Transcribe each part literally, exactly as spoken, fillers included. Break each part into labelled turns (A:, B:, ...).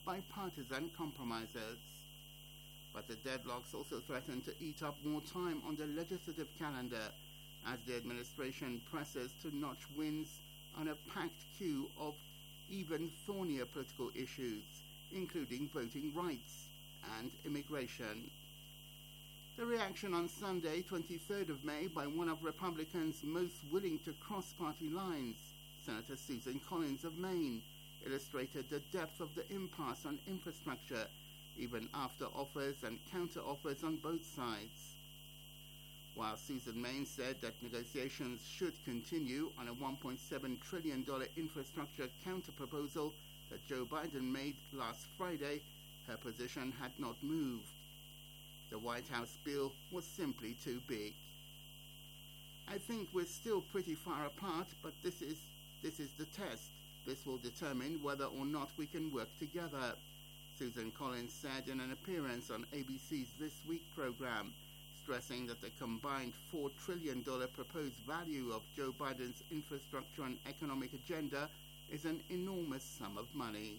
A: bipartisan compromises. But the deadlocks also threaten to eat up more time on the legislative calendar as the administration presses to notch wins on a packed queue of even thornier political issues, including voting rights and immigration. The reaction on Sunday, twenty-third of May, by one of Republicans most willing to cross party lines, Senator Susan Collins of Maine, illustrated the depth of the impasse on infrastructure, even after offers and counter-offers on both sides. While Susan Maine said that negotiations should continue on a one point seven trillion dollars infrastructure counter-proposal that Joe Biden made last Friday, her position had not moved. The White House bill was simply too big. I think we're still pretty far apart, but this is this is the test. This will determine whether or not we can work together, Susan Collins said in an appearance on A B C's This Week program, stressing that the combined four trillion dollars proposed value of Joe Biden's infrastructure and economic agenda is an enormous sum of money.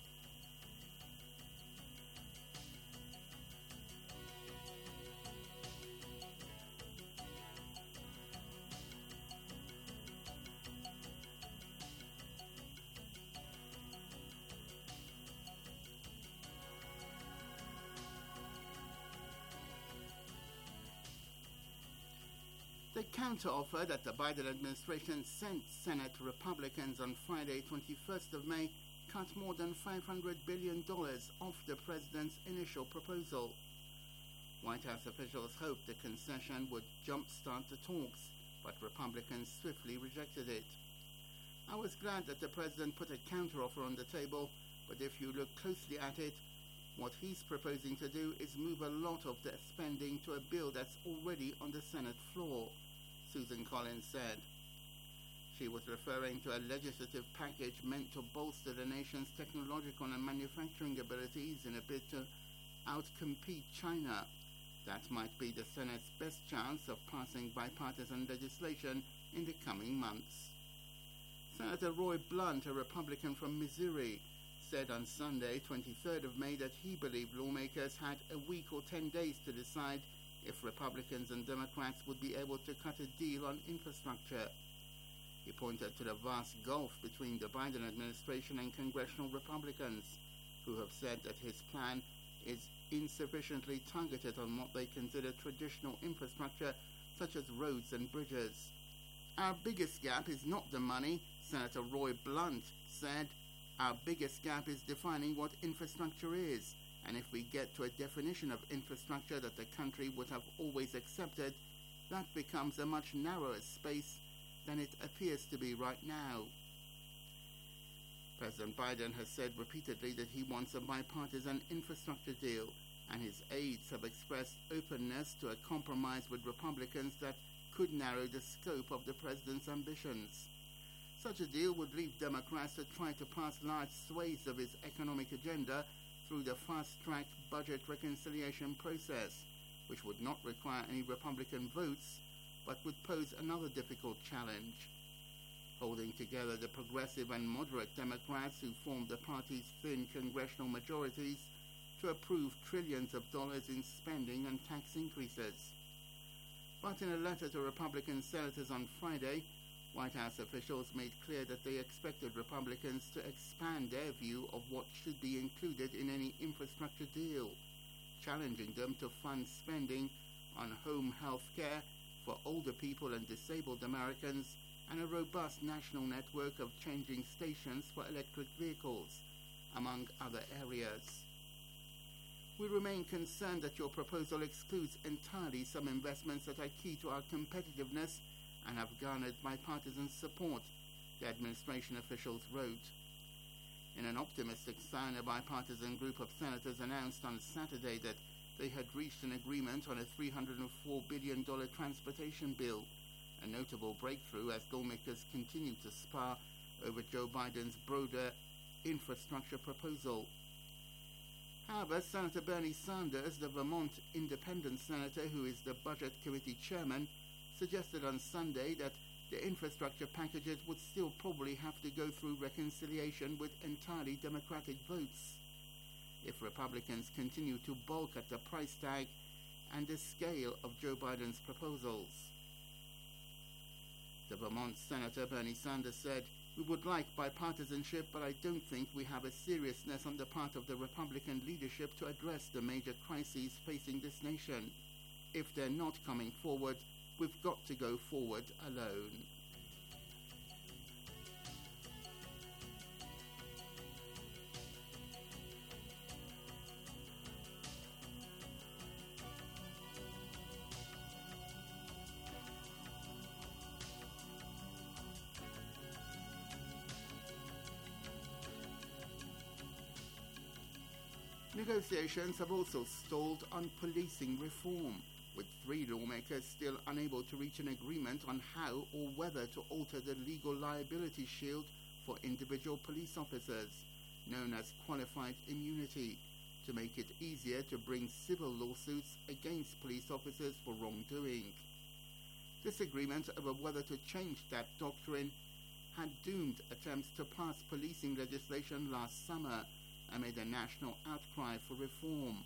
A: The counteroffer that the Biden administration sent Senate Republicans on Friday, twenty-first of May, cut more than five hundred billion dollars off the president's initial proposal. White House officials hoped the concession would jumpstart the talks, but Republicans swiftly rejected it. I was glad that the president put a counteroffer on the table, but if you look closely at it, what he's proposing to do is move a lot of the spending to a bill that's already on the Senate floor, Susan Collins said. She was referring to a legislative package meant to bolster the nation's technological and manufacturing abilities in a bid to outcompete China. That might be the Senate's best chance of passing bipartisan legislation in the coming months. Senator Roy Blunt, a Republican from Missouri, said on Sunday, twenty-third of May, that he believed lawmakers had a week or ten days to decide if Republicans and Democrats would be able to cut a deal on infrastructure. He pointed to the vast gulf between the Biden administration and congressional Republicans, who have said that his plan is insufficiently targeted on what they consider traditional infrastructure, such as roads and bridges. Our biggest gap is not the money, Senator Roy Blunt said. Our biggest gap is defining what infrastructure is, and if we get to a definition of infrastructure that the country would have always accepted, that becomes a much narrower space than it appears to be right now. President Biden has said repeatedly that he wants a bipartisan infrastructure deal, and his aides have expressed openness to a compromise with Republicans that could narrow the scope of the president's ambitions. Such a deal would leave Democrats to try to pass large swathes of his economic agenda through the fast-track budget reconciliation process, which would not require any Republican votes, but would pose another difficult challenge. Holding together the progressive and moderate Democrats who formed the party's thin congressional majorities to approve trillions of dollars in spending and tax increases. But in a letter to Republican senators on Friday, White House officials made clear that they expected Republicans to expand their view of what should be included in any infrastructure deal, challenging them to fund spending on home health care for older people and disabled Americans and a robust national network of changing stations for electric vehicles, among other areas. We remain concerned that your proposal excludes entirely some investments that are key to our competitiveness and have garnered bipartisan support, the administration officials wrote. In an optimistic sign, a bipartisan group of senators announced on Saturday that they had reached an agreement on a three hundred four billion dollars transportation bill, a notable breakthrough as lawmakers continue to spar over Joe Biden's broader infrastructure proposal. However, Senator Bernie Sanders, the Vermont independent senator who is the Budget Committee chairman, suggested on Sunday that the infrastructure packages would still probably have to go through reconciliation with entirely Democratic votes. if Republicans continue to balk at the price tag and the scale of Joe Biden's proposals. The Vermont Senator Bernie Sanders said, "We would like bipartisanship, but I don't think we have a seriousness on the part of the Republican leadership to address the major crises facing this nation. If they're not coming forward, we've got to go forward alone." Negotiations have also stalled on policing reform, with three lawmakers still unable to reach an agreement on how or whether to alter the legal liability shield for individual police officers, known as qualified immunity, to make it easier to bring civil lawsuits against police officers for wrongdoing. Disagreement over whether to change that doctrine had doomed attempts to pass policing legislation last summer amid a national outcry for reform.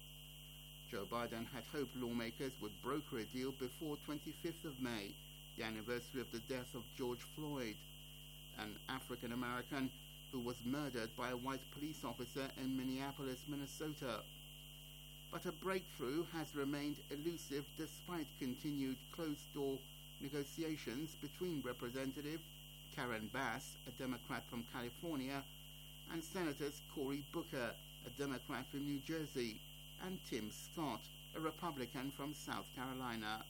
A: Joe Biden had hoped lawmakers would broker a deal before twenty-fifth of May, the anniversary of the death of George Floyd, an African American who was murdered by a white police officer in Minneapolis, Minnesota. But a breakthrough has remained elusive despite continued closed-door negotiations between Representative Karen Bass, a Democrat from California, and Senators Cory Booker, a Democrat from New Jersey, and Tim Scott, a Republican from South Carolina.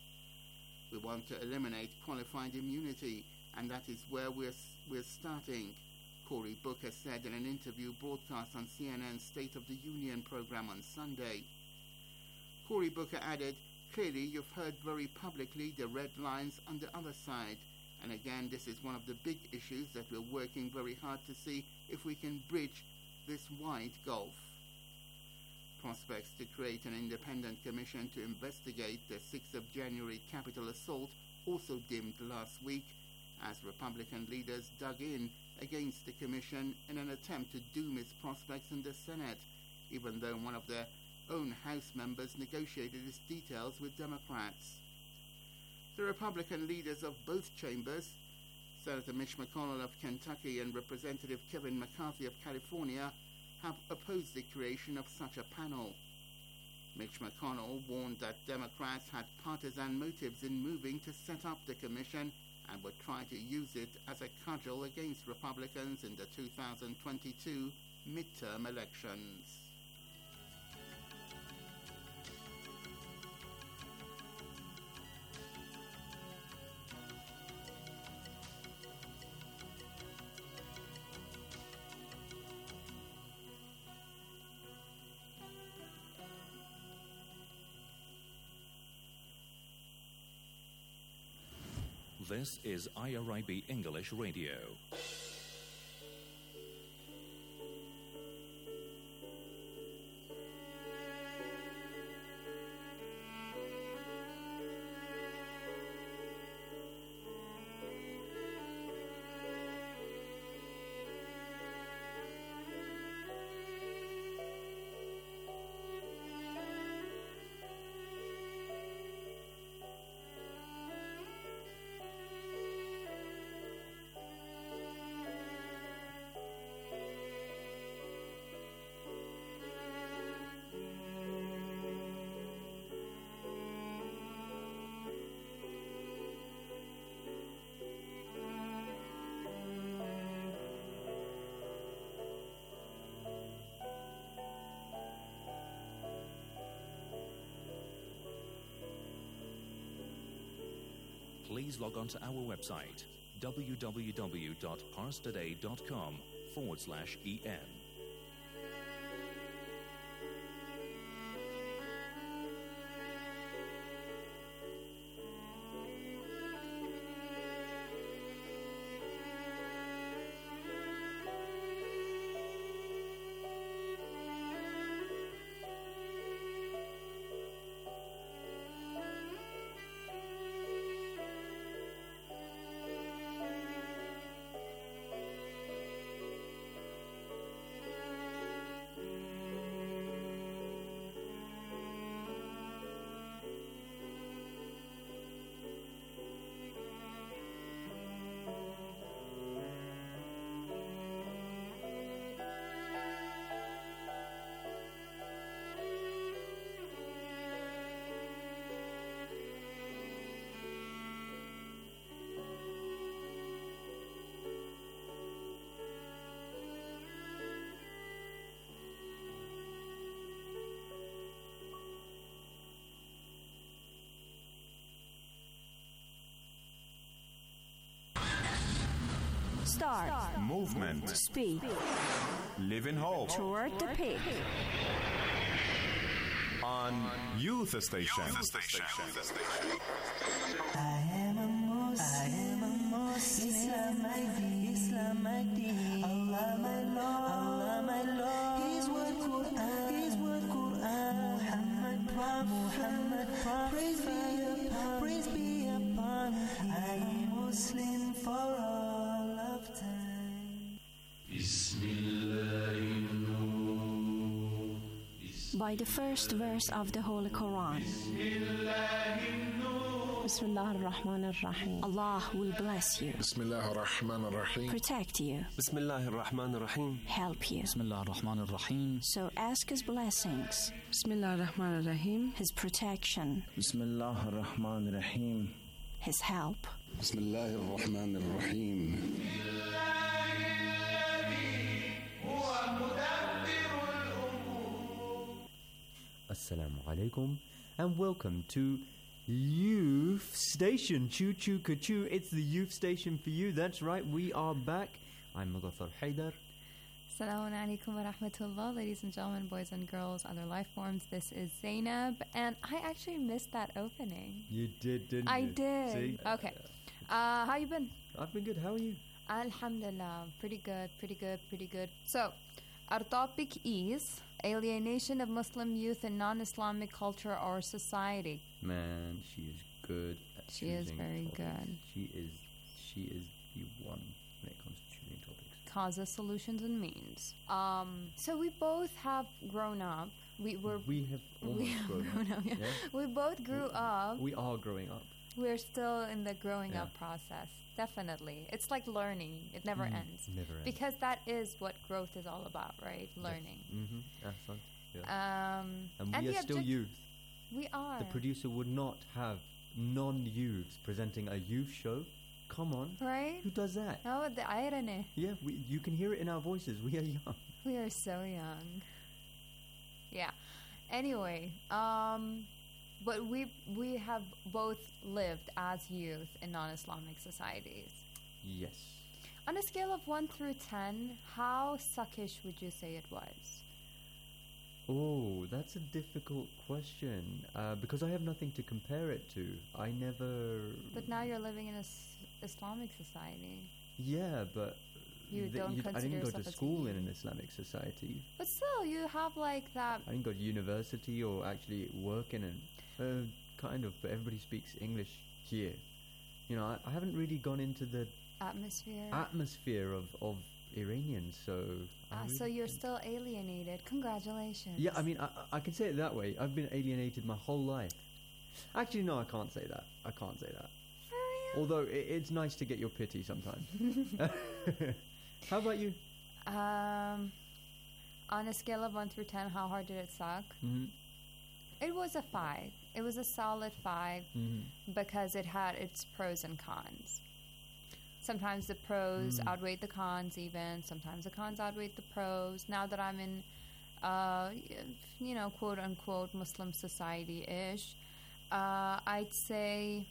A: "We want to eliminate qualified immunity, and that is where we're, we're starting," Cory Booker said in an interview broadcast on C N N's State of the Union program on Sunday. Cory Booker added, "Clearly you've heard very publicly the red lines on the other side, and again this is one of the big issues that we're working very hard to see if we can bridge this wide gulf." Prospects to create an independent commission to investigate the sixth of January Capitol assault also dimmed last week as Republican leaders dug in against the commission in an attempt to doom its prospects in the Senate, even though one of their own House members negotiated its details with Democrats. The Republican leaders of both chambers, Senator Mitch McConnell of Kentucky and Representative Kevin McCarthy of California, have opposed the creation of such a panel. Mitch McConnell warned that Democrats had partisan motives in moving to set up the commission and would try to use it as a cudgel against Republicans in the two thousand twenty-two midterm elections.
B: This is I R I B English Radio. Please log on to our website, www.parstoday.com forward slash EN.
C: Start.
D: Movement.
C: Speed.
D: Live in hope.
C: Toward the peak.
D: On Youth Station.
E: I am a Muslim. I am a Muslim. Islam my deen. Islam my deen. Allah my Lord. Allah my Lord. His word Quran. His word Quran. Muhammad Prophet. Muhammad Prophet. Praise be upon. Praise be upon. I am Muslim for all of time.
C: By the first verse of the Holy Quran. Bismillah ar-Rahman ar-Rahim. Allah will bless you.
F: Bismillah ar-Rahman ar-Rahim.
C: Protect you.
G: Bismillah ar-Rahman ar-Rahim.
C: Help you.
H: Bismillah ar-Rahman ar-Rahim.
C: So ask His blessings.
I: Bismillah ar-Rahman ar-Rahim.
C: His protection.
J: Bismillah ar-Rahman ar-Rahim.
C: His help.
F: Bismillah ar-Rahman ar-Rahim.
K: Assalamu alaikum and welcome to Youth Station. Choo choo ka-choo. It's the Youth Station for you. That's right, we are back. I'm Mughafar Haidar.
L: Assalamu alaikum wa rahmatullah, ladies and gentlemen, boys and girls, other life forms. This is Zainab, and I actually missed that opening.
K: You did, didn't
L: I
K: you?
L: did.
K: See?
L: Okay. Uh, how you been?
K: I've been good. How are you?
L: Alhamdulillah. Pretty good, pretty good, pretty good. So, our topic is alienation of Muslim youth in non-Islamic culture or society.
K: Man, she is good at
L: She is
K: choosing
L: very
K: topics.
L: good.
K: She is, she is the one when it comes to choosing topics.
L: Causes, solutions, and means. Um, so we both have grown up. We were.
K: We have almost
L: we have
K: grown,
L: grown
K: up.
L: up. Yeah.
K: Yeah?
L: We both grew
K: we,
L: up.
K: We are growing up.
L: We're still in the growing
K: Yeah.
L: up process. Definitely. It's like learning. It never
K: Mm,
L: ends.
K: never ends.
L: Because that is what growth is all about, right? Learning.
K: Mm-hmm. That's right. Yeah.
L: Um,
K: and
L: and
K: we
L: the
K: are still
L: object-
K: youth.
L: We are.
K: The producer would not have non-youths presenting a youth show. Come on.
L: Right?
K: Who does that?
L: Oh, the irony.
K: Yeah, we, you can hear it in our voices. We are young.
L: We are so young. Yeah. Anyway, um, but we we have both lived as youth in non-Islamic societies.
K: Yes.
L: On a scale of one through ten, how suckish would you say it was?
K: Oh, that's a difficult question uh, because I have nothing to compare it to. I never.
L: But now you're living in a s- Islamic society.
K: Yeah, but
L: You
K: the-
L: don't
K: you- I
L: consider
K: didn't go
L: yourself
K: to
L: as a
K: school in
L: youth.
K: an Islamic society.
L: But still, you have like that.
K: I didn't go to university or actually work in an. Uh, kind of, but everybody speaks English here. You know, I, I haven't really gone into the
L: Atmosphere.
K: atmosphere of, of Iranians, so. I
L: Ah, so
K: really
L: you're
K: think-
L: still alienated. Congratulations.
K: Yeah, I mean, I, I can say it that way. I've been alienated my whole life. Actually, no, I can't say that. I can't say that.
L: For real?
K: Although it, it's nice to get your pity sometimes. How about you?
L: Um, on a scale of one through ten, how hard did it suck?
K: Mm-hmm.
L: It was a five. It was a solid five
K: Mm-hmm.
L: because it had its pros and cons. Sometimes the pros
K: Mm.
L: outweighed the cons even. Sometimes the cons outweighed the pros. Now that I'm in, uh, y- you know, quote unquote Muslim society-ish, uh, I'd say,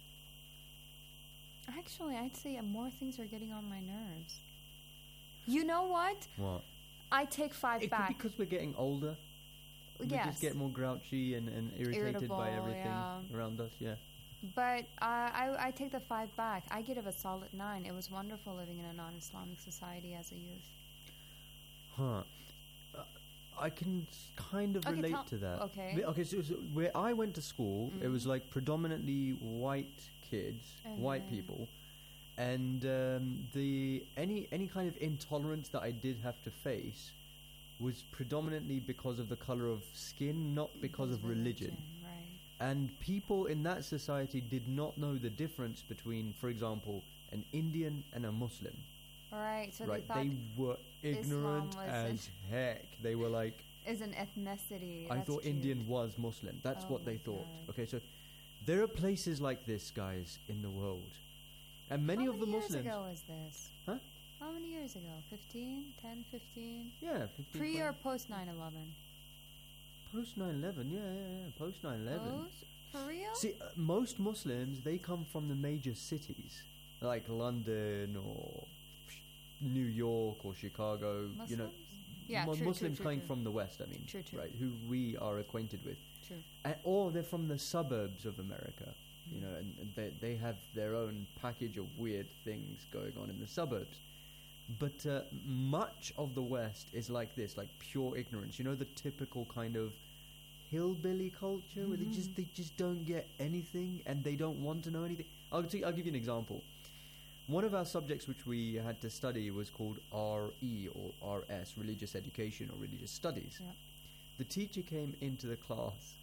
L: actually, I'd say more things are getting on my nerves. You know what?
K: What?
L: I take five
K: It
L: back.
K: could be because we're getting older. We
L: Yes.
K: just get more grouchy and, and irritated
L: Irritable,
K: by everything
L: yeah.
K: around us, yeah.
L: But uh, I, I take the five back. I give it a solid nine. It was wonderful living in a non-Islamic society as a youth.
K: Huh. Uh, I can s- kind of
L: Okay,
K: relate
L: tell-
K: to that.
L: okay.
K: But- Okay, so, so where I went to school, it was
L: Mhm.
K: like predominantly white kids, white
L: Uh-huh.
K: people, and um, the any any kind of intolerance that I did have to face was predominantly because of the color of skin, not because of religion.
L: Right.
K: And people in that society did not know the difference between, for example, an Indian and a Muslim.
L: Right. So
K: right?
L: they thought
K: were ignorant
L: Islam was
K: as heck. They were like,
L: is an ethnicity.
K: I
L: That's
K: thought
L: cute.
K: Indian was Muslim. That's
L: Oh
K: what they
L: my
K: thought.
L: God.
K: Okay, so there are places like this, guys, in the world. And many
L: How
K: of the
L: many
K: Muslims.
L: years ago was this?
K: Huh?
L: How many years ago? fifteen? ten, fifteen?
K: Yeah, fifteen,
L: Pre or
K: twenty.
L: post nine eleven?
K: Post nine eleven, yeah, yeah, yeah. Post nine eleven.
L: Post? For real?
K: See, uh, most Muslims, they come from the major cities, like London or New York or Chicago,
L: Muslims?
K: you know,
L: yeah,
K: mu-
L: true,
K: Muslims
L: true, true,
K: coming
L: true.
K: from the West, I mean,
L: True, true.
K: right, who we are acquainted with.
L: True.
K: And, or they're from the suburbs of America, you know, and, and they, they have their own package of weird things going on in the suburbs. But uh, much of the West is like this, like pure ignorance. You know, the typical kind of hillbilly culture mm-hmm. where they just they just don't get anything and they don't want to know anything. I'll, t- I'll give you an example. One of our subjects which we had to study was called R E or R S, Religious Education or Religious Studies.
L: Yep.
K: The teacher came into the class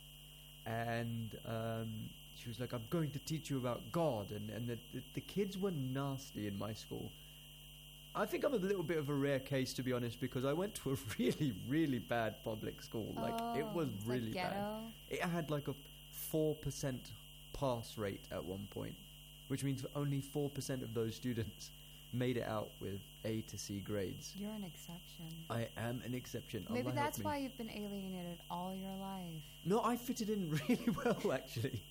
K: and um, she was like, I'm going to teach you about God. And, and the, the, the kids were nasty in my school. I think I'm a little bit of a rare case, to be honest, because I went to a really, really bad public school. Like,
L: oh,
K: it was
L: it's
K: really
L: like
K: bad.
L: ghetto?
K: It had like a four percent pass rate at one point, which means only four percent of those students made it out with A to C grades.
L: You're an exception.
K: I am an exception.
L: Maybe
K: Allah
L: that's
K: help me.
L: why you've been alienated all your life.
K: No, I fitted in really well, actually.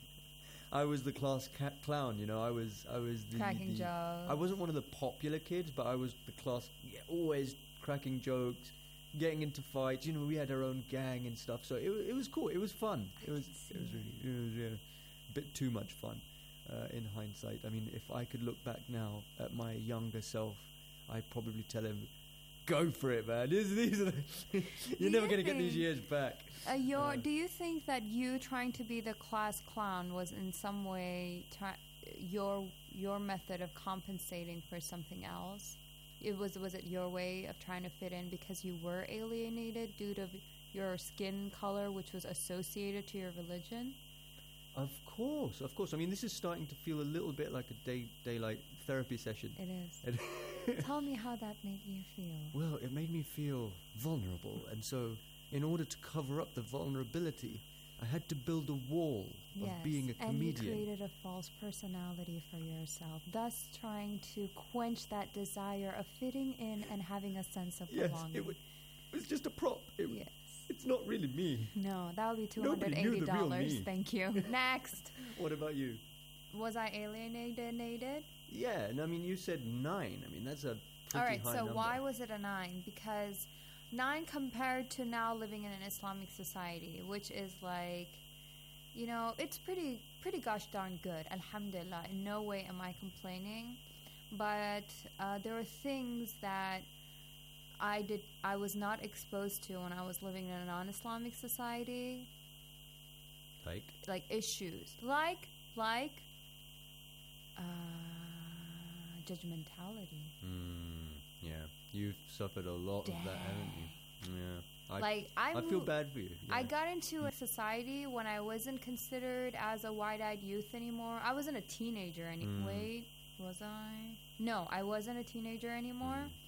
K: I was the class ca- clown, you know. I was, I was the
L: cracking
K: the,
L: jokes.
K: I wasn't one of the popular kids, but I was the class, yeah, always cracking jokes, getting into fights. You know, we had our own gang and stuff, so it it was cool. It was fun. It was it was really it was yeah, a bit too much fun. Uh, in hindsight, I mean, if I could look back now at my younger self, I'd probably tell him, "Go for it, man. These, these are the you're never going to get these years back."
L: Uh, your,
K: Uh,
L: do you think that you trying to be the class clown was in some way try, your your method of compensating for something else? It was was it your way of trying to fit in because you were alienated due to your skin color, which was associated to your religion?
K: Of course, of course. I mean, this is starting to feel a little bit like a day daylight therapy session.
L: It is. Tell me how that made you feel.
K: Well, it made me feel vulnerable, and so in order to cover up the vulnerability, I had to build a wall of
L: Yes,
K: being a
L: and you
K: comedian.
L: created a false personality for yourself, thus trying to quench that desire of fitting in and having a sense of
K: Yes,
L: belonging.
K: it, w- it was just a prop. It w-
L: Yes.
K: It's not really me.
L: No, that would be two
K: Nobody
L: hundred
K: knew
L: eighty
K: the real
L: dollars.
K: me.
L: Thank you. Next.
K: What about you?
L: Was I alienated?
K: Yeah, and I mean, you said nine. I mean, that's a pretty
L: All right,
K: high
L: so
K: number.
L: why was it a nine? Because nine compared to now living in an Islamic society, which is like, you know, it's pretty, pretty gosh darn good. Alhamdulillah. In no way am I complaining. But uh, there are things that I did, I was not exposed to when I was living in a non-Islamic society.
K: Like?
L: Like issues. Like, like, uh, judgmentality.
K: Mm, yeah, you've suffered a lot of that, haven't you? Yeah. I,
L: Like, I
K: I feel
L: mo-
K: bad for you. Yeah.
L: I got into a society when I wasn't considered as a wide-eyed youth anymore. I wasn't a teenager anymore.
K: Mm.
L: Wait, was I? No, I wasn't a teenager anymore.
K: Mm.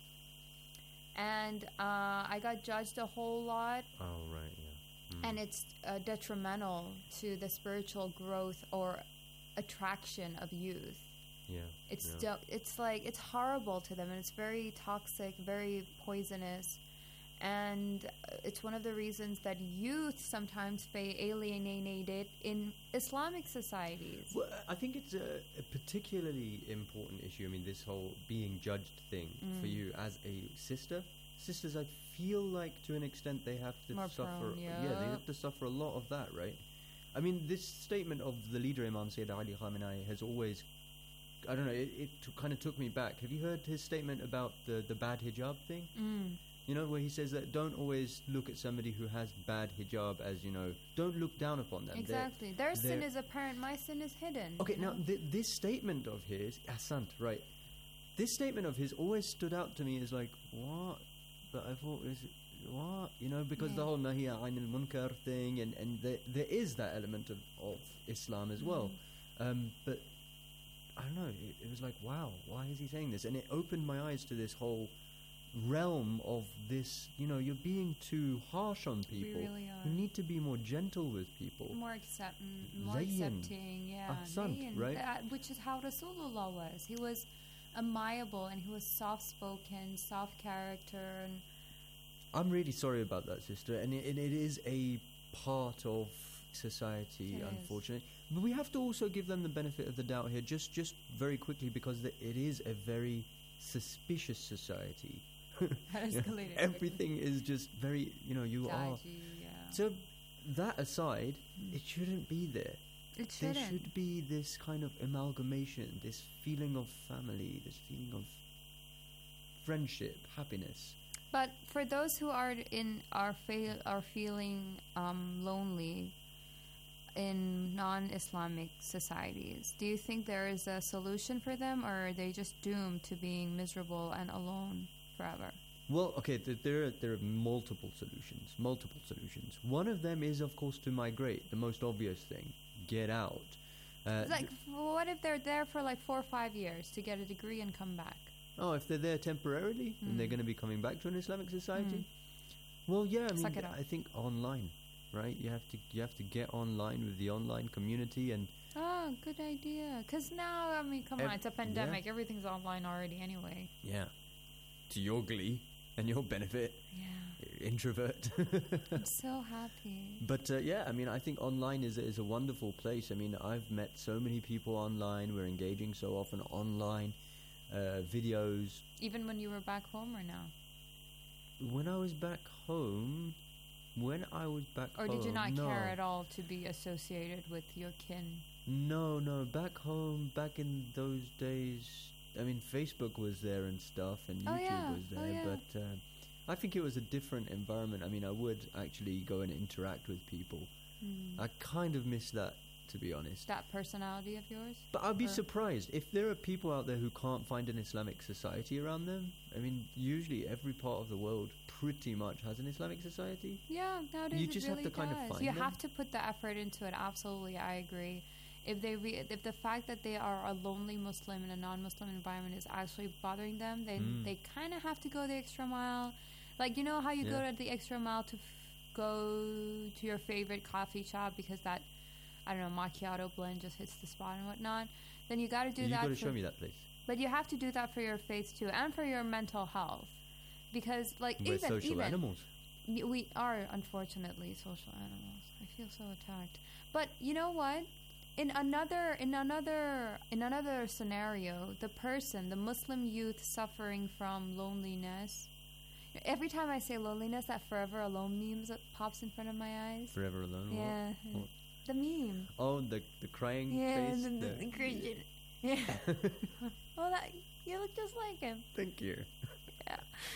L: And uh, I got judged a whole lot.
K: Oh, right, yeah. Mm.
L: And it's uh, detrimental to the spiritual growth or attraction of youth.
K: Yeah.
L: It's
K: yeah.
L: do- it's like it's horrible to them, and it's very toxic, very poisonous, and uh, it's one of the reasons that youth sometimes feel alienated in Islamic societies.
K: Well, I think it's a, a particularly important issue. I mean, this whole being judged thing for
L: Mm.
K: you as a sister. Sisters, I feel like to an extent they have to
L: More
K: suffer.
L: prone,
K: Yeah, they
L: yeah.
K: have to suffer a lot of that, right? I mean, this statement of the leader Imam Sayyid Ali Khamenei has always, I don't know, it, it t- kind of took me back. Have you heard his statement about the, the bad hijab thing?
L: Mm.
K: You know, where he says that don't always look at somebody who has bad hijab as, you know, don't look down upon them. They're-
L: Exactly. Their sin
K: they're-
L: is apparent. My sin is hidden.
K: Okay,
L: you
K: now
L: know?
K: th- this statement of his, Asant, right? This statement of his always stood out to me as like, what? But I thought, is it, what? You know, because
L: Yeah.
K: the whole Nahiya Anil Munkar thing, and, and there, there is that element of, of Islam as well.
L: Mm.
K: Um, but I don't know, it, it was like, wow, why is he saying this? And it opened my eyes to this whole realm of this, you know, you're being too harsh on people.
L: really are.
K: You need to be more gentle with people.
L: More accept, mm, more
K: Layyin.
L: accepting, yeah.
K: Ahsant,
L: layyin.
K: right?
L: That- which is how Rasulullah was. He was amiable and he was soft-spoken, soft character, and
K: I'm really sorry about that, sister, and it, and it is a part of society,
L: It is.
K: unfortunately. But we have to also give them the benefit of the doubt here, just just very quickly, because the, it is a very suspicious society.
L: That
K: You know,
L: escalated
K: everything is just very, you know, you are.
L: Dodgy, yeah.
K: So that aside, it shouldn't be there.
L: It
K: There
L: shouldn't.
K: should be this kind of amalgamation, this feeling of family, this feeling of friendship, happiness.
L: But for those who are in are fail are feeling um, lonely in non-Islamic societies, do you think there is a solution for them, or are they just doomed to being miserable and alone forever?
K: Well, okay, th- there are, there are multiple solutions, multiple solutions. One of them is, of course, to migrate. The most obvious thing, get out. Uh,
L: Like, what if they're there for like four or five years to get a degree and come back?
K: Oh, if they're there temporarily and they're
L: Mm.
K: going to be coming back to an Islamic society,
L: Mm.
K: well, yeah, I mean,
L: Suck it up.
K: I think online, right? You have to you have to get online with the online community, and
L: Oh, good idea. Because now, I mean, come
K: Ev-
L: on, it's a pandemic. Everything's online already anyway.
K: yeah, to your glee and your benefit,
L: Yeah.
K: introvert.
L: I'm so happy.
K: But uh, yeah, I mean, I think online is is a wonderful place. I mean, I've met so many people online. We're engaging so often online, uh, videos.
L: Even when you were back home or now?
K: When I was back home, when I was back
L: Or
K: home,
L: did you not
K: no.
L: care at all to be associated with your kin?
K: No, no. Back home, back in those days, I mean, Facebook was there and stuff, and
L: Oh,
K: YouTube
L: yeah.
K: was there,
L: Oh, yeah.
K: but uh, I think it was a different environment. I mean, I would actually go and interact with people.
L: Hmm.
K: I kind of miss that, to be honest.
L: That personality of yours?
K: But I'd be
L: Or-
K: surprised if there are people out there who can't find an Islamic society around them. I mean, usually every part of the world pretty much has an Islamic society.
L: Yeah, nowadays
K: You
L: it
K: just
L: really
K: have to kind of
L: does.
K: find
L: You
K: them.
L: have to put the effort into it. Absolutely, I agree. If they re- if the fact that they are a lonely Muslim in a non-Muslim environment is actually bothering them, then
K: Mm.
L: they kind of have to go the extra mile. Like, you know how you
K: Yeah.
L: go to the extra mile to f- go to your favorite coffee shop because that, I don't know, macchiato blend just hits the spot and whatnot. Then you got to do
K: you
L: that.
K: got to
L: for-
K: show me that place.
L: But you have to do that for your faith too, and for your mental health, because like
K: We're
L: even
K: social
L: even
K: animals.
L: Y- we are unfortunately social animals. I feel so attacked. But you know what? In another in another in another scenario, the person, the Muslim youth suffering from loneliness. Every time I say loneliness, that Forever Alone meme that pops in front of my eyes.
K: Forever alone. what?
L: Yeah,
K: What?
L: the meme.
K: Oh, the the crying
L: Yeah,
K: face.
L: the, the,
K: the-
L: the Christian. Yeah. Oh, that you look just like him.
K: Thank you.
L: Yeah.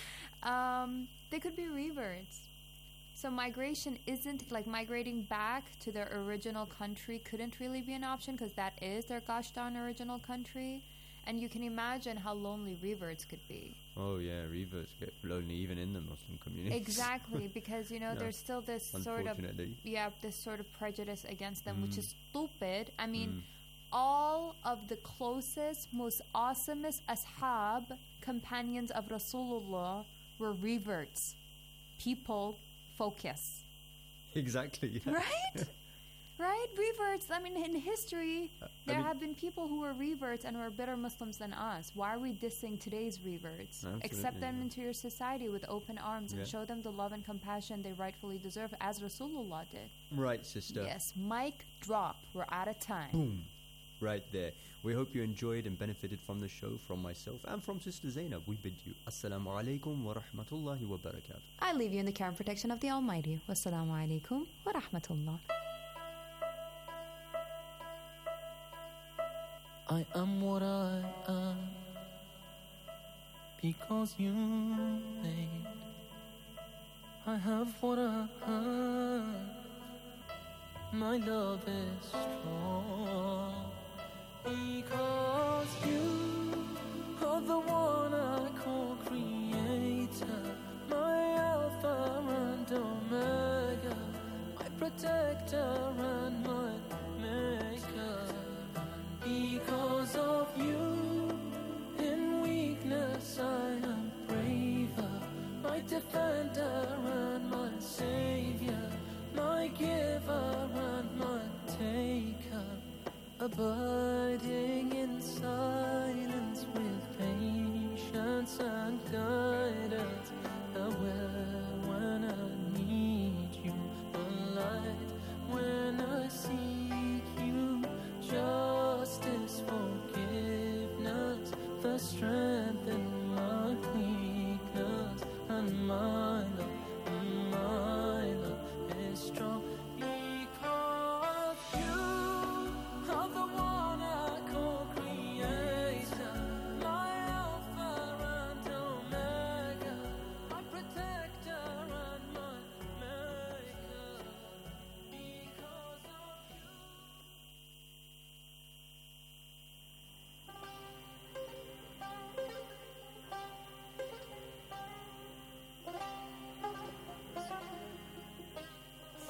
L: Um, they could be reverts. So migration isn't like migrating back to their original country couldn't really be an option because that is their gosh darn original country. And you can imagine how lonely reverts could be.
K: Oh yeah, reverts get lonely even in the Muslim community.
L: Exactly, because you know
K: No,
L: there's still this sort of
K: unfortunately.
L: yeah, this sort of prejudice against them, which
K: Mm.
L: is stupid. I mean,
K: Mm.
L: all of the closest, most awesomest ashab, companions of Rasulullah, were reverts. People focus.
K: Exactly. yeah.
L: Right? Right? Reverts. I mean, in history,
K: Uh, I
L: there
K: mean-
L: have been people who were reverts and were better Muslims than us. Why are we dissing today's reverts? Accept
K: Absolutely,
L: them
K: yeah.
L: into your society with open arms and
K: Yeah.
L: show them the love and compassion they rightfully deserve, as Rasulullah did.
K: Right, sister.
L: Yes. Mic drop. We're out of time.
K: Boom. Right there. We hope you enjoyed and benefited from the show, from myself and from Sister Zainab. We bid you Assalamu alaikum wa rahmatullahi wa barakatuh.
L: I leave you in the care and protection of the Almighty. Wassalamu alaikum wa rahmatullah.
E: I am what I am because you made. I have what I have. My love is strong because you are the one I call creator, my alpha and omega, my protector and my maker. Because of you, in weakness I am braver, my defender and my savior, my giver and my taker, abiding in silence with patience and guidance, aware when I need you, the light when I seek you, justice, forgiveness, the strength in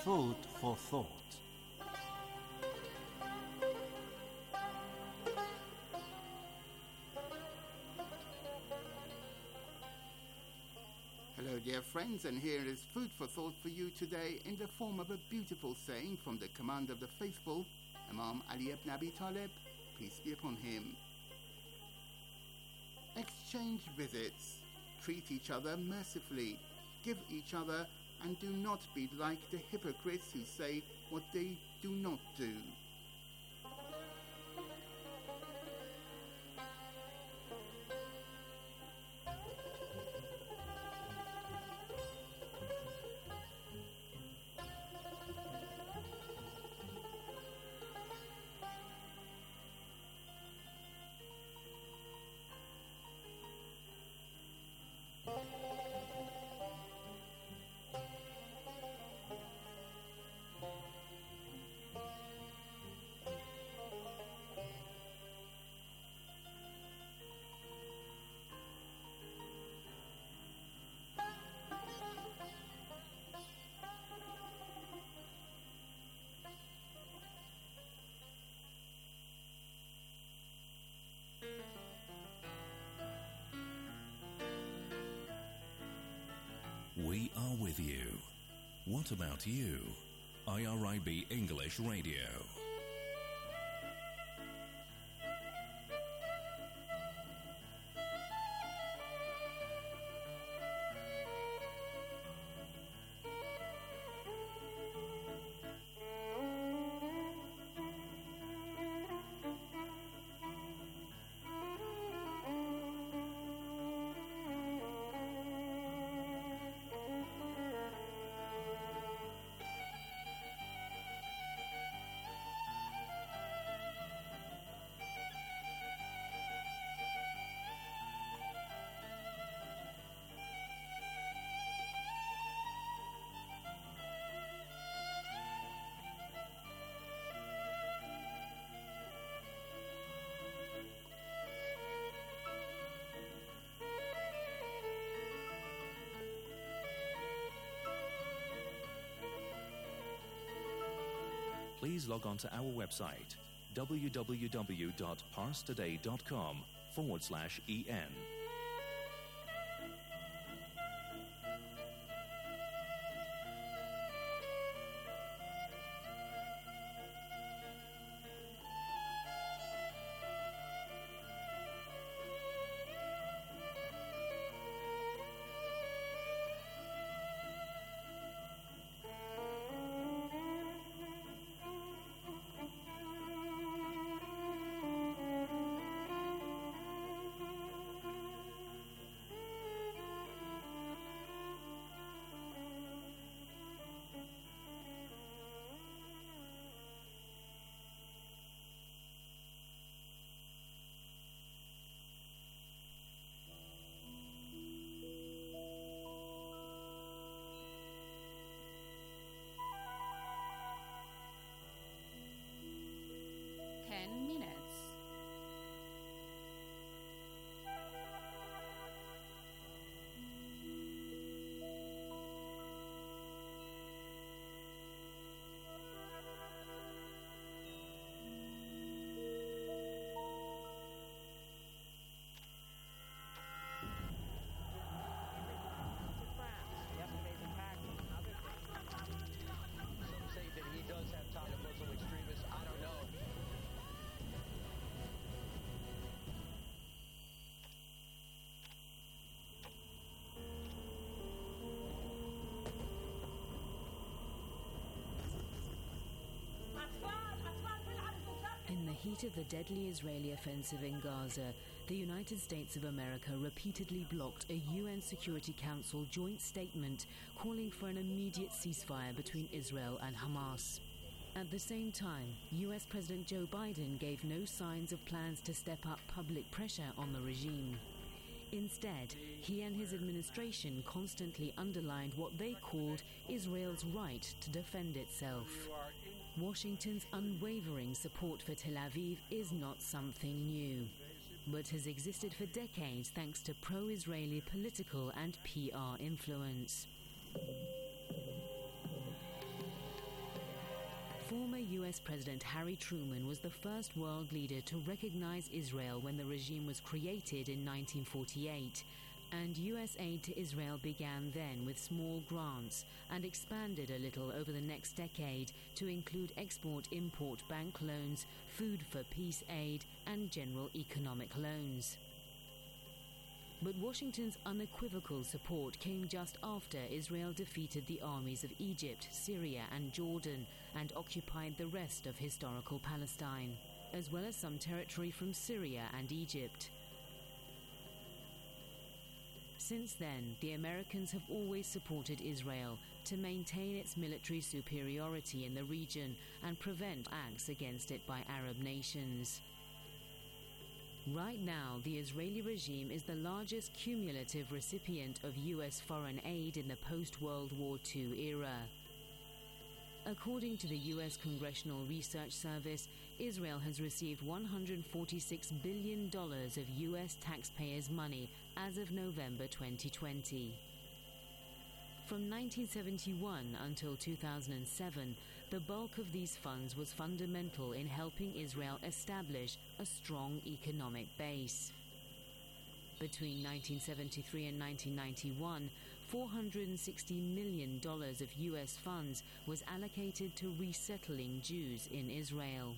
G: Food for thought.
A: Hello, dear friends, and here is food for thought for you today in the form of a beautiful saying from the Commander of the Faithful, Imam Ali ibn Abi Talib, peace be upon him. Exchange visits, treat each other mercifully, give each other, and do not be like the hypocrites who say what they do not do.
B: We are with you. What about you? I R I B English Radio. Please log on to our website, www.parstoday.com forward slash en.
H: Ten minutes.
M: In the heat of the deadly Israeli offensive in Gaza, the United States of America repeatedly blocked a U N Security Council joint statement calling for an immediate ceasefire between Israel and Hamas. At the same time, U S President Joe Biden gave no signs of plans to step up public pressure on the regime. Instead, he and his administration constantly underlined what they called Israel's right to defend itself. Washington's unwavering support for Tel Aviv is not something new, but has existed for decades thanks to pro-Israeli political and P R influence. Former U S President Harry Truman was the first world leader to recognize Israel when the regime was created in nineteen forty-eight, and U S aid to Israel began then with small grants and expanded a little over the next decade to include export-import bank loans, food for peace aid, and general economic loans. But Washington's unequivocal support came just after Israel defeated the armies of Egypt, Syria, and Jordan and occupied the rest of historical Palestine, as well as some territory from Syria and Egypt. Since then, the Americans have always supported Israel to maintain its military superiority in the region and prevent acts against it by Arab nations. Right now, the Israeli regime is the largest cumulative recipient of U S foreign aid in the post-World War Two era. According to the U S Congressional Research Service, Israel has received one hundred forty-six billion dollars of U S taxpayers' money as of November twenty twenty. From nineteen seventy-one until two thousand seven, the bulk of these funds was fundamental in helping Israel establish a strong economic base. Between nineteen seventy-three and nineteen ninety-one, four hundred sixty million dollars of U S funds was allocated to resettling Jews in Israel.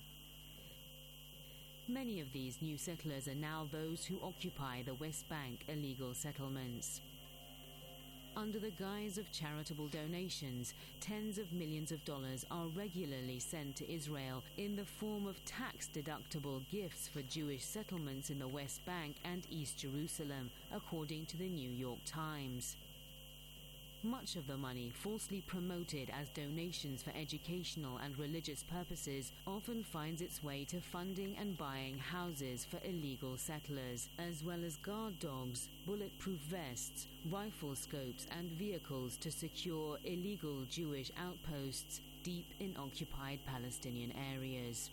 M: Many of these new settlers are now those who occupy the West Bank illegal settlements. Under the guise of charitable donations, tens of millions of dollars are regularly sent to Israel in the form of tax-deductible gifts for Jewish settlements in the West Bank and East Jerusalem, according to the New York Times. Much of the money, falsely promoted as donations for educational and religious purposes, often finds its way to funding and buying houses for illegal settlers, as well as guard dogs, bulletproof vests, rifle scopes, and vehicles to secure illegal Jewish outposts deep in occupied Palestinian areas.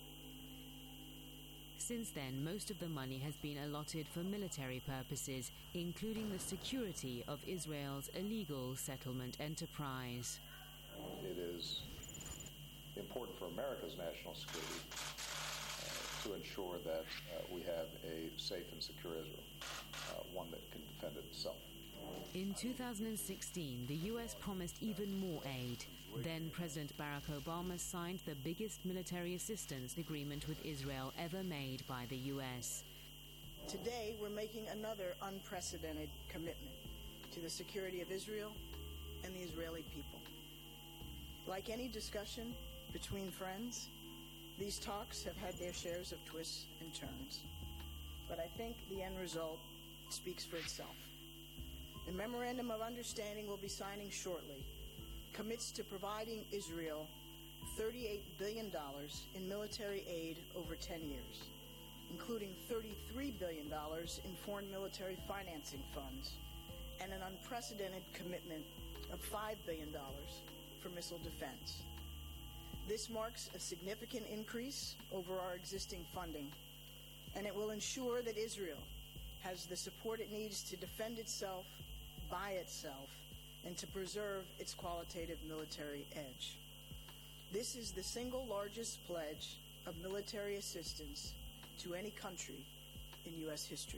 M: Since then, most of the money has been allotted for military purposes, including the security of Israel's illegal settlement enterprise.
H: It is important for America's national security uh, to ensure that uh, we have a safe and secure Israel, uh, one that can defend itself.
M: In two thousand sixteen, the U S promised even more aid. Then President Barack Obama signed the biggest military assistance agreement with Israel ever made by the U S.
N: Today, we're making another unprecedented commitment to the security of Israel and the Israeli people. Like any discussion between friends, these talks have had their shares of twists and turns. But I think the end result speaks for itself. The Memorandum of Understanding we'll be signing shortly commits to providing Israel thirty-eight billion dollars in military aid over ten years, including thirty-three billion dollars in foreign military financing funds and an unprecedented commitment of five billion dollars for missile defense. This marks a significant increase over our existing funding, and it will ensure that Israel has the support it needs to defend itself by itself and to preserve its qualitative military edge. This is the single largest pledge of military assistance to any country in U S history.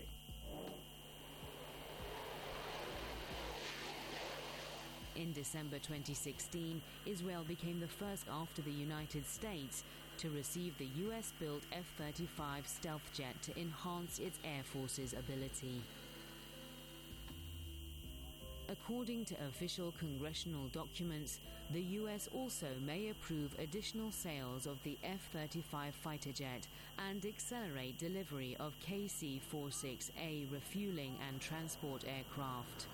M: In December twenty sixteen, Israel became the first after the United States to receive the U S-built F thirty-five stealth jet to enhance its Air Force's ability. According to official congressional documents, the U S also may approve additional sales of the F thirty-five fighter jet and accelerate delivery of K C forty-six A refueling and transport aircraft.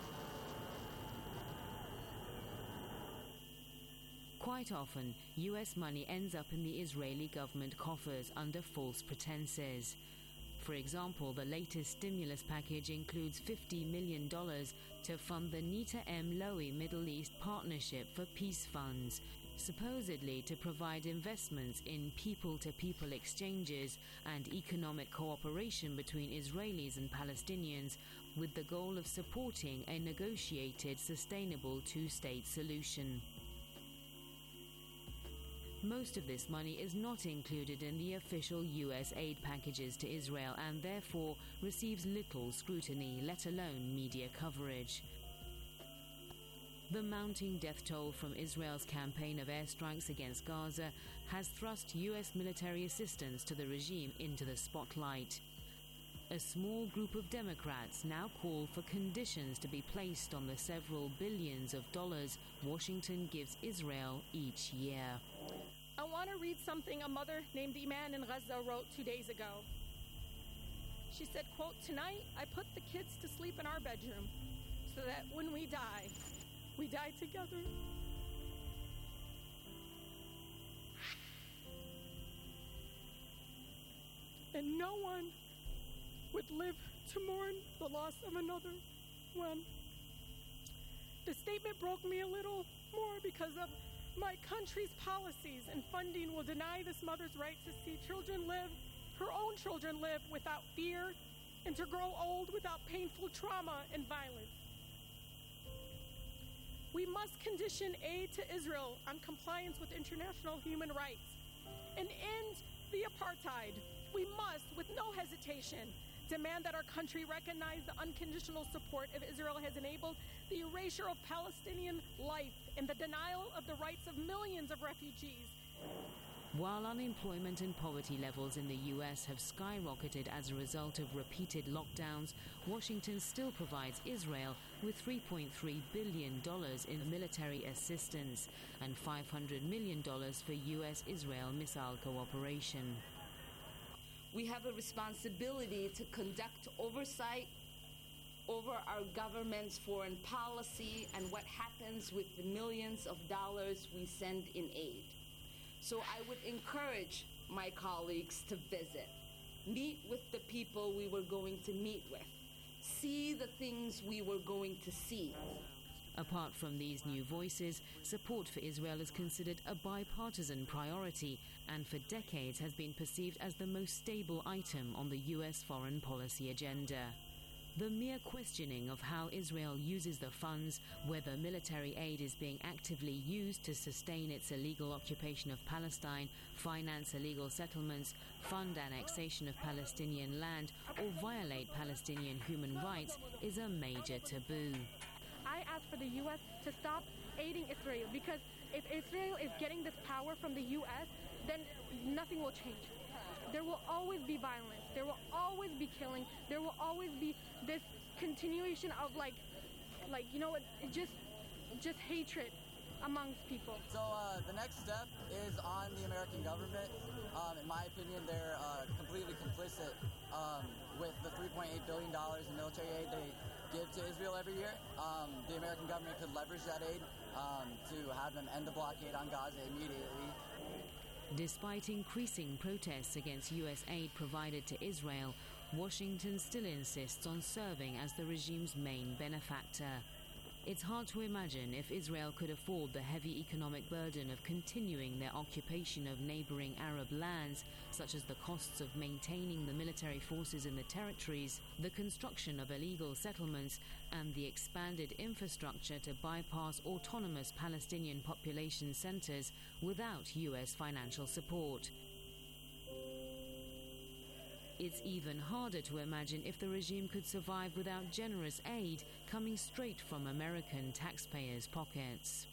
M: Quite often, U S money ends up in the Israeli government coffers under false pretenses. For example, the latest stimulus package includes fifty million dollars to fund the Nita M. Lowy Middle East Partnership for Peace Funds, supposedly to provide investments in people-to-people exchanges and economic cooperation between Israelis and Palestinians, with the goal of supporting a negotiated, sustainable two-state solution. Most of this money is not included in the official U S aid packages to Israel and therefore receives little scrutiny, let alone media coverage. The mounting death toll from Israel's campaign of airstrikes against Gaza has thrust U S military assistance to the regime into the spotlight. A small group of Democrats now call for conditions to be placed on the several billions of dollars Washington gives Israel each year.
O: I want to read something a mother named Iman in Gaza wrote two days ago. She said, quote, "Tonight I put the kids to sleep in our bedroom so that when we die, we die together." And no one would live to mourn the loss of another one. The statement broke me a little more because of my country's policies and funding will deny this mother's right to see children live, her own children live without fear and to grow old without painful trauma and violence. We must condition aid to Israel on compliance with international human rights and end the apartheid. We must, with no hesitation, demand that our country recognize the unconditional support of Israel has enabled the erasure of Palestinian life and the denial of the rights of millions of refugees.
M: While unemployment and poverty levels in the U S have skyrocketed as a result of repeated lockdowns, Washington still provides Israel with three point three billion dollars in military assistance and five hundred million dollars for U S Israel missile cooperation.
P: We have a responsibility to conduct oversight over our government's foreign policy and what happens with the millions of dollars we send in aid. So I would encourage my colleagues to visit, meet with the people we were going to meet with, see the things we were going to see.
M: Apart from these new voices, support for Israel is considered a bipartisan priority and for decades has been perceived as the most stable item on the U S foreign policy agenda. The mere questioning of how Israel uses the funds, whether military aid is being actively used to sustain its illegal occupation of Palestine, finance illegal settlements, fund annexation of Palestinian land, or violate Palestinian human rights is a major taboo.
O: I ask for the U S to stop aiding Israel because if Israel is getting this power from the U S, then nothing will change. There will always be violence. There will always be killing. There will always be this continuation of like, like you know, it, it just, just hatred amongst people.
Q: So uh, the next step is on the American government. Um, in my opinion, they're uh, completely complicit um, with the three point eight billion dollars in military aid they give to Israel every year. Um, the American government could leverage that aid um, to have them end the blockade on Gaza immediately.
M: Despite increasing protests against U S aid provided to Israel, Washington still insists on serving as the regime's main benefactor. It's hard to imagine if Israel could afford the heavy economic burden of continuing their occupation of neighboring Arab lands, such as the costs of maintaining the military forces in the territories, the construction of illegal settlements, and the expanded infrastructure to bypass autonomous Palestinian population centers without U S financial support. It's even harder to imagine if the regime could survive without generous aid coming straight from American taxpayers' pockets.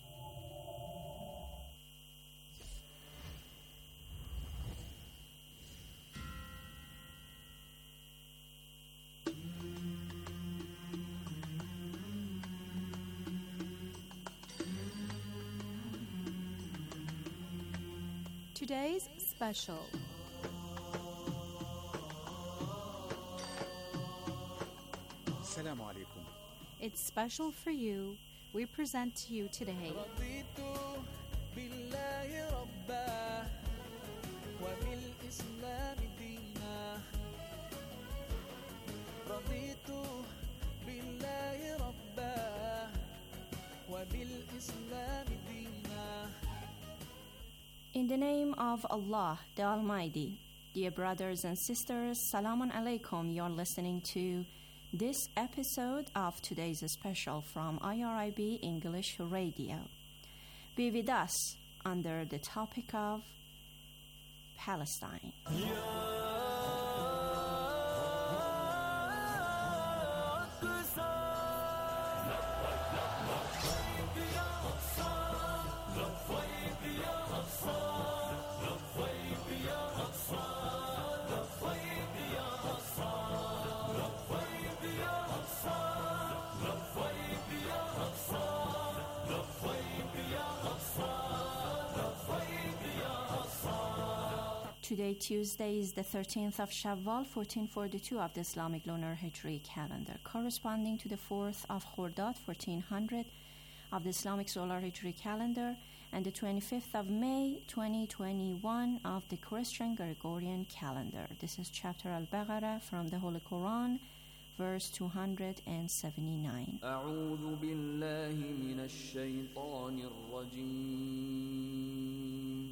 L: Today's special.
R: Assalamu alaikum.
L: It's special for you. We present to you today In the name of Allah, the Almighty. Dear brothers and sisters, Salamun Alaikum. You're listening to this episode of today's special from I R I B English Radio. Be with us
C: under the topic of Palestine. Today, Tuesday, is the thirteenth of Shawwal, fourteen forty-two of the Islamic lunar Hijri calendar, corresponding to the fourth of Khordad, fourteen hundred of the Islamic solar Hijri calendar, and the twenty-fifth of May, twenty twenty-one of the Christian Gregorian calendar. This is chapter Al-Baqarah from the Holy Quran, verse two hundred seventy-nine.
S: أعوذ بالله من الشيطان الرجيم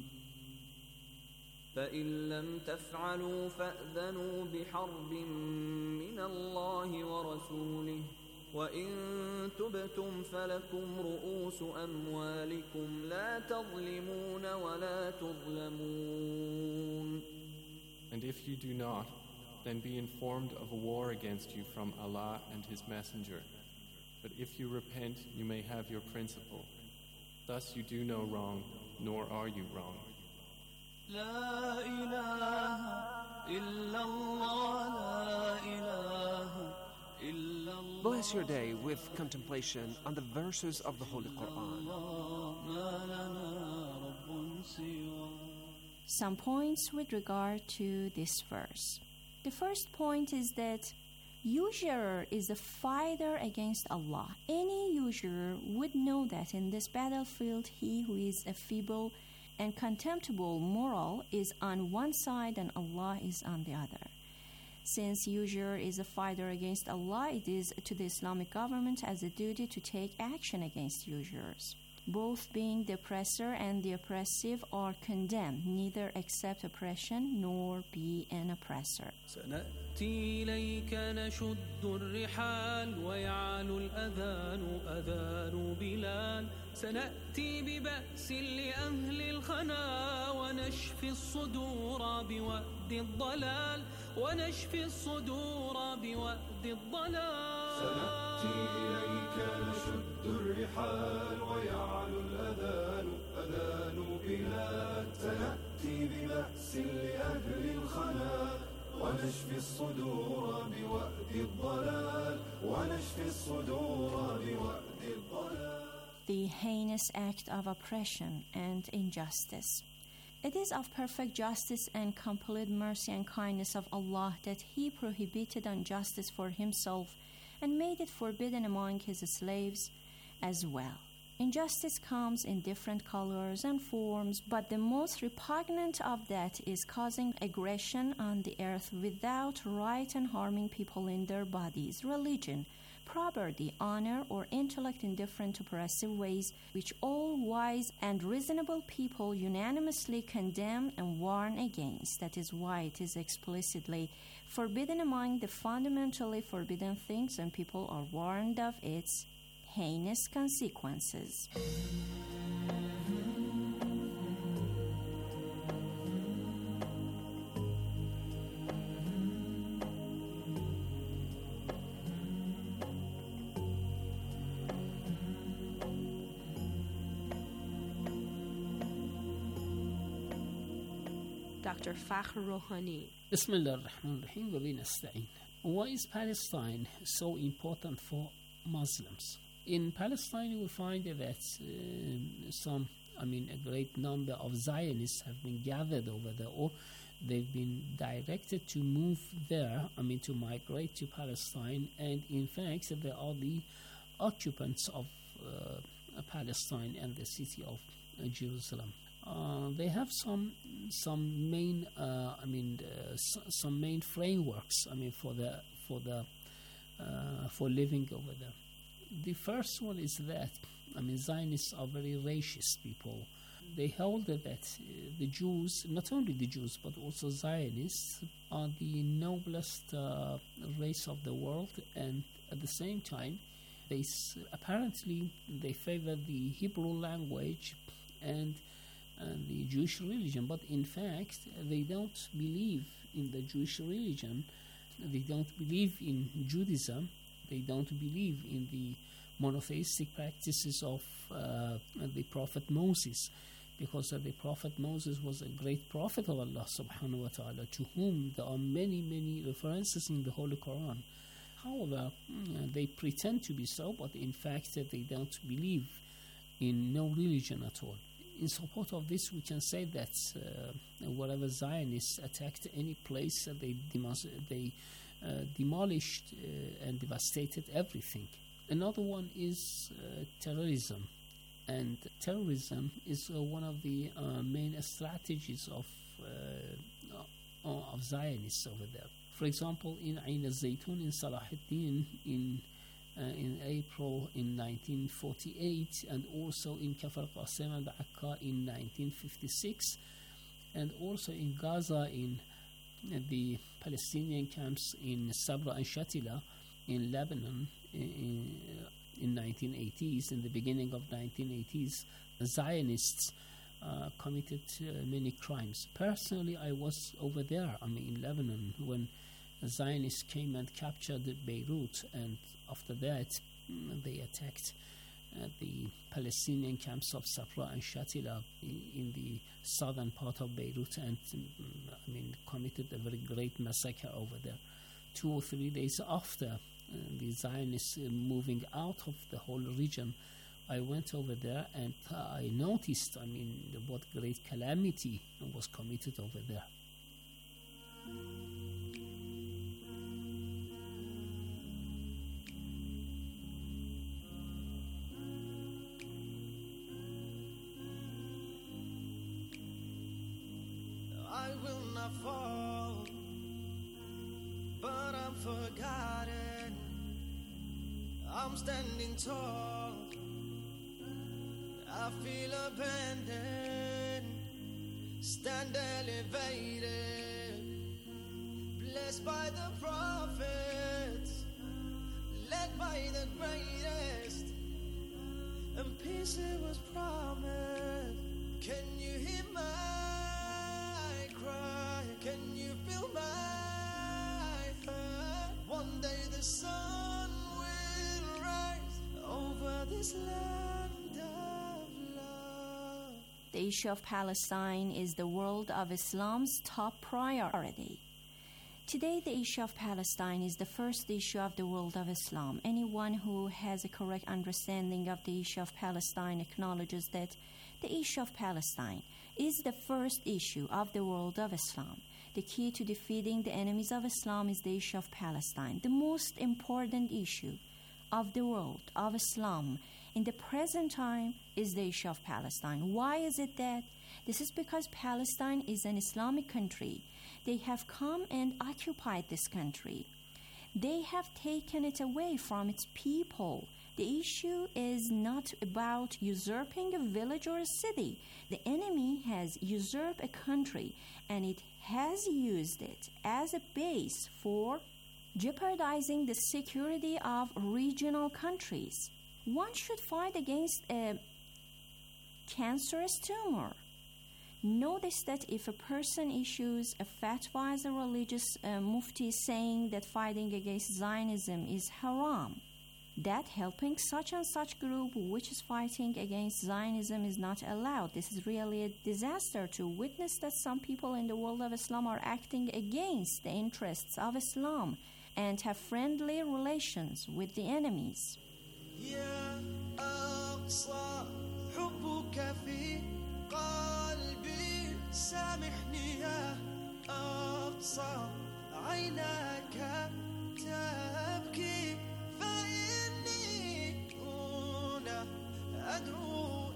S: فإن لم تفعلوا فأذنوا بحرب من الله ورسوله وإن تبتم فلكم رؤوس أموالكم لا تظلمون ولا تظلمون.
T: And if you do not, then be informed of a war against you from Allah and His Messenger. But if you repent, you may have your principle. Thus you do no wrong, nor are you wrong.
E: لا إله إلا الله لا إله إلا الله.
U: Bless your day with contemplation on the verses of the Holy Quran.
C: Some points with regard to this verse. The first point is that usurer is a fighter against Allah. Any usurer would know that in this battlefield he who is a feeble and contemptible moral is on one side and Allah is on the other. Since usurer is a fighter against Allah, it is to the Islamic government as a duty to take action against usurers. Both being the oppressor and the oppressive are condemned, neither accept oppression nor be an oppressor.
E: سنأتي إليك نشد الرحال ويعلو الأذان أذان بلال سنأتي ببأس لأهل الخنا ونشفي الصدور بوأد الضلال ونشفي الصدور بوأد الضلال
V: سنأتي إليك نشد الرحال ويعلو الأذان أذان بلال سنأتي ببأس لأهل الخنا ونشفي الصدور بوأد الضلال ونشفي الصدور بوأد الضلال.
C: The heinous act of oppression and injustice. It is of perfect justice and complete mercy and kindness of Allah that He prohibited injustice for Himself and made it forbidden among His slaves as well. Injustice comes in different colors and forms, but the most repugnant of that is causing aggression on the earth without right and harming people in their bodies, religion, property, honor, or intellect in different oppressive ways, which all wise and reasonable people unanimously condemn and warn against. That is why it is explicitly forbidden among the fundamentally forbidden things, and people are warned of its heinous consequences.
W: Doctor Fakhr Rouhani.
X: Bismillah ar-Rahman ar-Rahim wa bi nasta'in. Why is Palestine so important for Muslims? In Palestine, we find that uh, some, I mean, a great number of Zionists have been gathered over there, or they've been directed to move there, I mean, to migrate to Palestine, and in fact, they are the occupants of uh, Palestine and the city of uh, Jerusalem. Uh, they have some some main, uh, I mean, uh, s- some main frameworks, I mean, for the for the uh, for living over there. The first one is that, I mean, Zionists are very racist people. They hold that uh, the Jews, not only the Jews, but also Zionists, are the noblest uh, race of the world, and at the same time, they s- apparently they favor the Hebrew language, and uh, the Jewish religion, but in fact, they don't believe in the Jewish religion. They don't believe in Judaism. They don't believe in the monotheistic practices of uh, the Prophet Moses, because uh, the Prophet Moses was a great prophet of Allah subhanahu wa ta'ala, to whom there are many, many references in the Holy Quran. However, mm, they pretend to be so, but in fact uh, they don't believe in no religion at all. In support of this, we can say that uh, wherever Zionists attacked any place, uh, they, demos- they uh, demolished uh, and devastated everything. Another one is uh, terrorism. And terrorism is uh, one of the uh, main strategies of uh, uh, of Zionists over there. For example, in Ain al-Zaytun in Salahuddin in uh, in April in nineteen forty-eight, and also in Kafr Qasim and Akka in nineteen fifty-six, and also in Gaza in uh, the Palestinian camps in Sabra and Shatila in Lebanon in, in uh, in nineteen eighties, in the beginning of nineteen eighties, the Zionists uh, committed uh, many crimes. Personally, I was over there, I mean, in Lebanon, when the Zionists came and captured Beirut, and after that, mm, they attacked uh, the Palestinian camps of Safra and Shatila in, in the southern part of Beirut, and mm, I mean, committed a very great massacre over there. Two or three days after Uh, the Zionists uh, moving out of the whole region, I went over there and uh, I noticed, I mean, what great calamity was committed over there.
E: I will not fall, but I'm forgotten. I'm standing tall, I feel abandoned, stand elevated, blessed by the prophets, led by the greatest, and peace it was promised. Can you hear my cry? Can you feel my hurt? One day the sun over this land of love.
C: The issue of Palestine is the world of Islam's top priority. Today, the issue of Palestine is the first issue of the world of Islam. Anyone who has a correct understanding of the issue of Palestine acknowledges that the issue of Palestine is the first issue of the world of Islam. The key to defeating the enemies of Islam is the issue of Palestine, the most important issue of the world of Islam in the present time is the issue of Palestine. Why is it that? This is because Palestine is an Islamic country. They have come and occupied this country. They have taken it away from its people. The issue is not about usurping a village or a city. The enemy has usurped a country, and it has used it as a base for jeopardizing the security of regional countries. One should fight against a cancerous tumor. Notice that if a person issues a fatwa as a religious uh, mufti saying that fighting against Zionism is haram, that helping such and such group which is fighting against Zionism is not allowed. This is really a disaster to witness that some people in the world of Islam are acting against the interests of Islam and have friendly relations with the enemies.
E: يا أقصى حبك في قلبي سامحني يا أقصى عيناك تبكي فإني هنا أدعو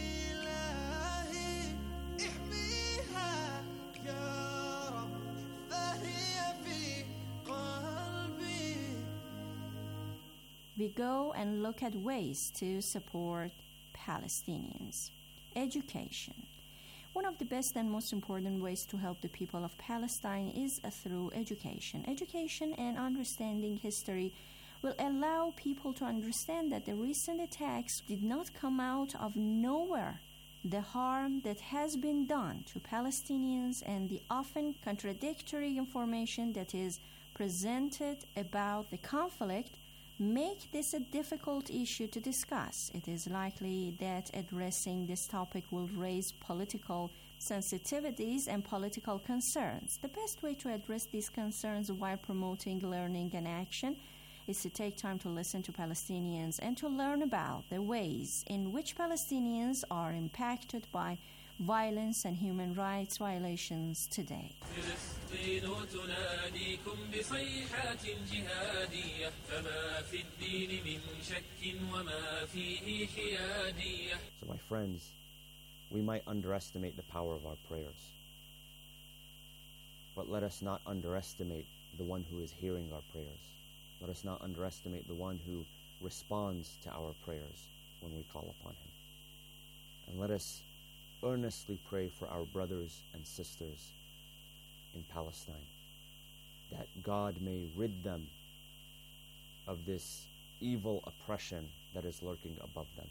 E: إلهي احميها يا رب فهي في
C: We go and look at ways to support Palestinians. Education. One of the best and most important ways to help the people of Palestine is uh, through education. Education and understanding history will allow people to understand that the recent attacks did not come out of nowhere. the harm that has been done to Palestinians and the often contradictory information that is presented about the conflict make this a difficult issue to discuss. It is likely that addressing this topic will raise political sensitivities and political concerns. The best way to address these concerns while promoting learning and action is to take time to listen to Palestinians and to learn about the ways in which Palestinians are impacted by violence and human rights violations today.
D: فلسطين تناديكم بصيحات جهادية فما في الدين من شك وما فيه حيادية.
F: So my friends, we might underestimate the power of our prayers, but let us not underestimate the one who is hearing our prayers. Let us not underestimate the one who responds to our prayers when we call upon him. And let us earnestly pray for our brothers and sisters in Palestine, that God may rid them of this evil oppression that is lurking above them,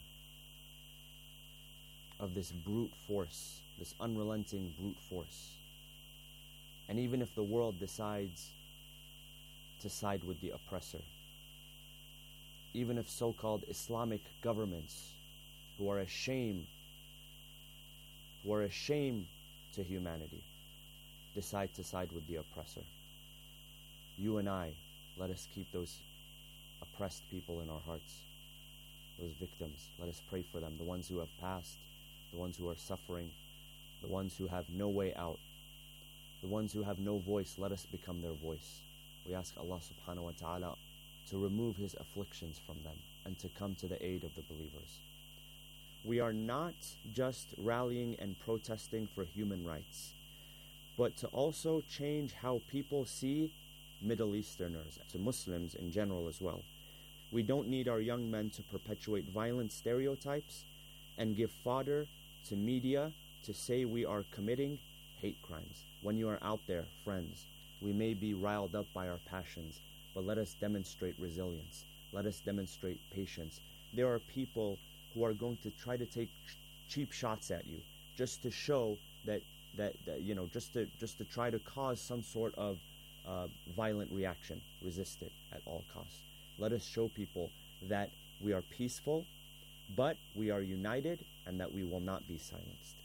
F: of this brute force, this unrelenting brute force. And even if the world decides to side with the oppressor, even if so-called Islamic governments who are a shame, who are a shame to humanity, decide to side with the oppressor, you and I, let us keep those oppressed people in our hearts, those victims. Let us pray for them, the ones who have passed, the ones who are suffering, the ones who have no way out, the ones who have no voice. Let us become their voice. We ask Allah subhanahu wa ta'ala to remove his afflictions from them and to come to the aid of the believers. We are not just rallying and protesting for human rights, but to also change how people see Middle Easterners, to Muslims in general as well. We don't need our young men to perpetuate violent stereotypes and give fodder to media to say we are committing hate crimes. When you are out there, friends, we may be riled up by our passions, but let us demonstrate resilience. Let us demonstrate patience. There are people who are going to try to take ch- cheap shots at you just to show that, that, that, you know, just to, just to try to cause some sort of uh, violent reaction. Resist it at all costs. Let us show people that we are peaceful, but we are united, and that we will not be silenced.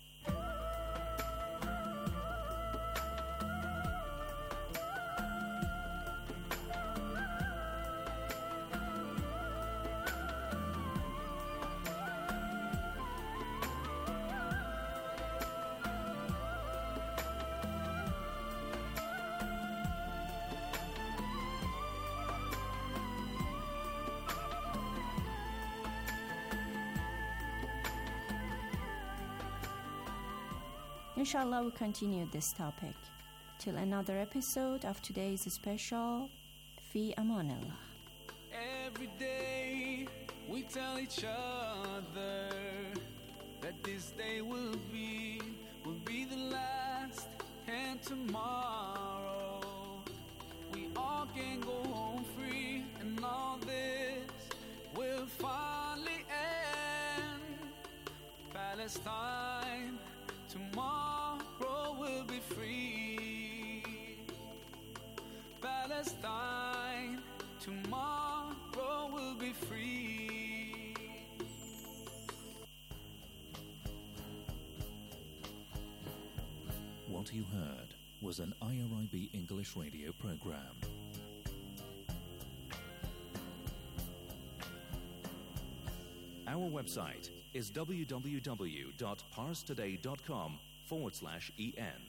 C: Inshallah, we continue this topic till another episode of today's special Fi Amanillah.
D: Every day we tell each other that this day will be, will be the last, and tomorrow we all can go home free, and all this will finally end. Palestine, tomorrow will be free. Palestine, tomorrow will be free.
B: What you heard was an I R I B English radio program. Our website is w w w dot pars today dot com forward slash en.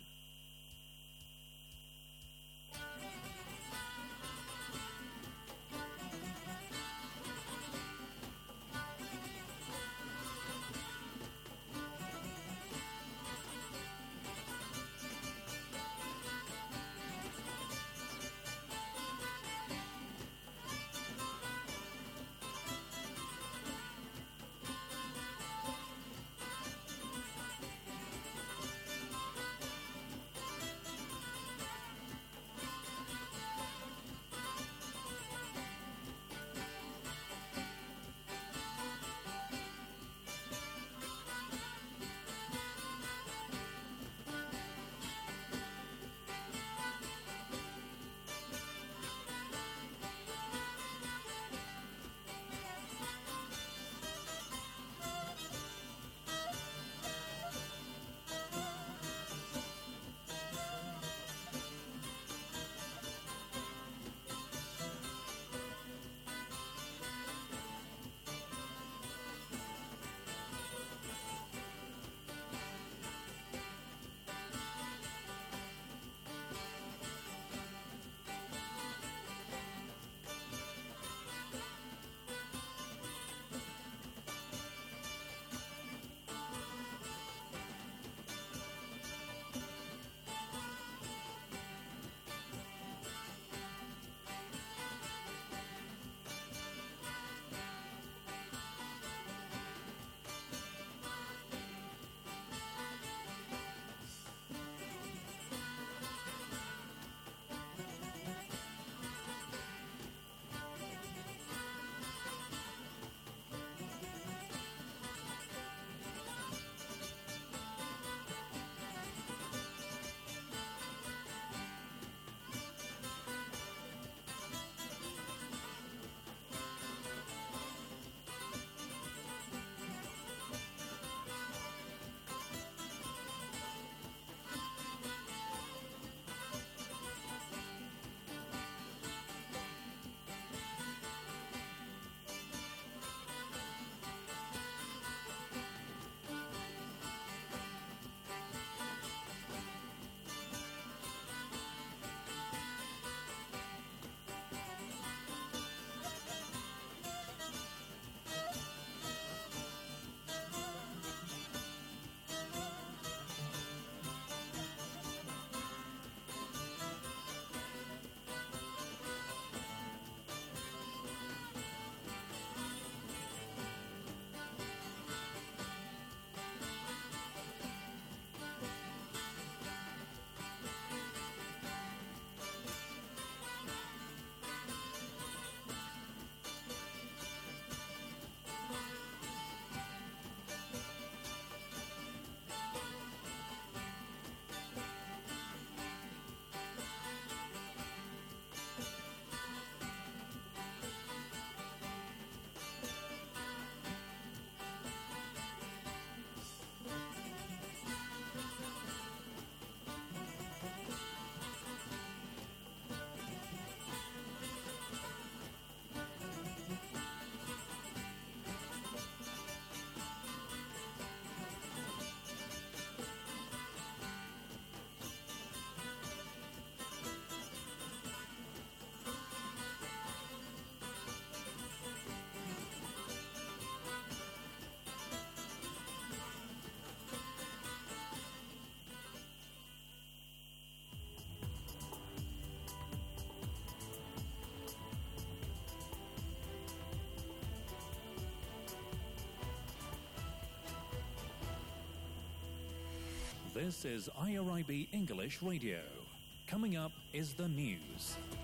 B: This is I R I B English Radio. Coming up is the news.